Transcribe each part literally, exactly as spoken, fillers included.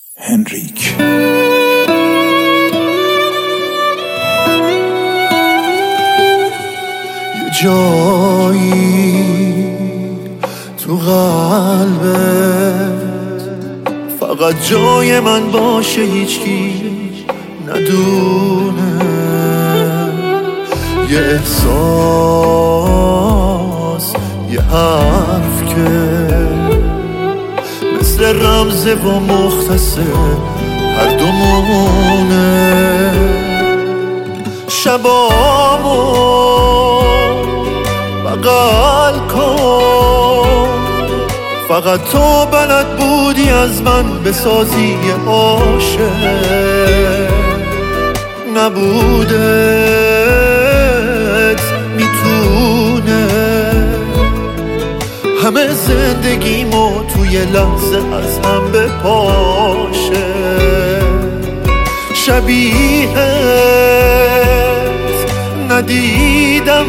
هنریک. یه جایی تو قلبت فقط جای من باشه، هیچکی ندونه. یه احساس، یه حرف که مثل رمزه و مختصر هر دومونه. شبامو بغل کن، فقط تو بلد بودی از من بسازی یه عاشق. نبودت میتونه همه زندگیمو توی لحظه از هم بپاشه. شبیهت ندیدم،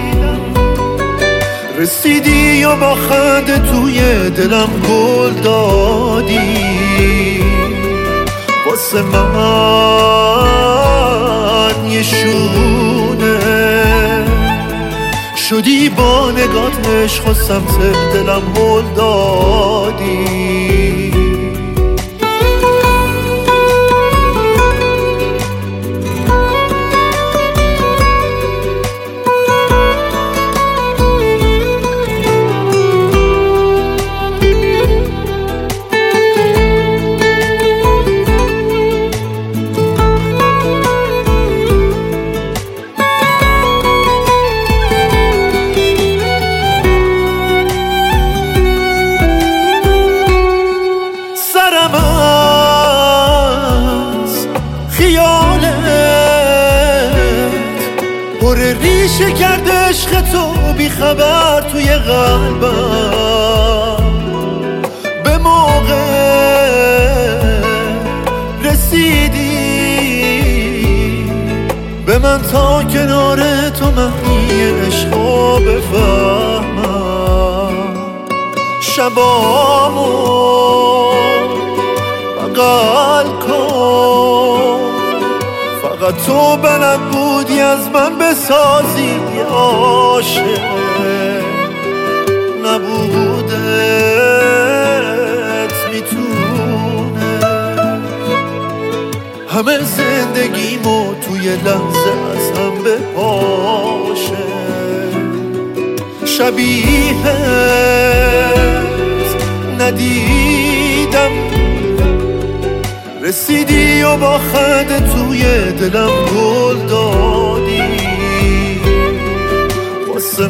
رسیدی و با خنده توی دلم گل دادی. واسه من یه شونه شدی، با نگات عشق و سمت دلم هل دادی. پر ریشه کرده عشق تو بی خبر توی قلبم. به موقع رسیدی به من تا کنار تو معنی عشقو بفهمم. شبامو بغل کن، فقط تو بلد بودی از من بسازی یه عاشق. نبودت میتونه همه زندگیمو توی لحظه از هم بپاشه. شبیهت ندیدم، رسیدی و با خنده توی دلم گل دادی. واسه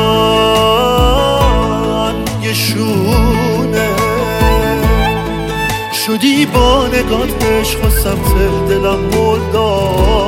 من یه شونه شدی، با نگات عشق و سمت دلم هل دادی.